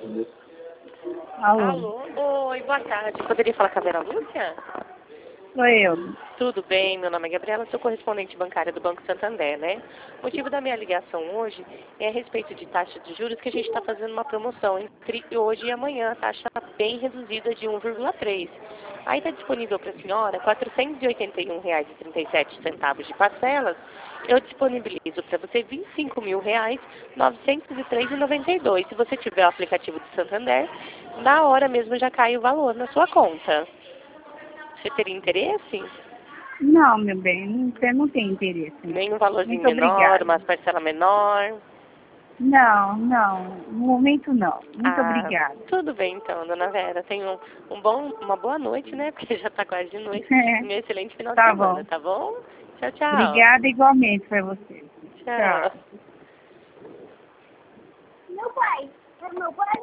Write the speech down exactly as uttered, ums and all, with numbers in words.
Alô? Alô? Oi, boa tarde. Poderia falar com a Vera Lúcia? Sou eu. Tudo bem, meu nome é Gabriela, sou correspondente bancária do Banco Santander, né? O motivo da minha ligação hoje é a respeito de taxa de juros, que a gente está fazendo uma promoção entre hoje e amanhã, taxa bem reduzida de um vírgula três. Aí está disponível para a senhora quatrocentos e oitenta e um reais e trinta e sete centavos de parcelas. Eu disponibilizo para você vinte e cinco mil reais, novecentos e três reais e noventa e dois. Se você tiver o aplicativo do Santander, na hora mesmo já cai o valor na sua conta. Você teria interesse? Não, meu bem, você não tem interesse. Nem um valorzinho Muito menor, obrigada. uma parcela menor? Não, não. No momento, não. Muito Ah, obrigada. tudo bem então, dona Vera. Tenha um, um bom, uma boa noite, né? Porque já está quase de noite. E um excelente final de Tá semana, bom. tá bom? Tchau, tchau. Obrigada igualmente para você. Tchau. Tchau. Meu pai. Meu pai.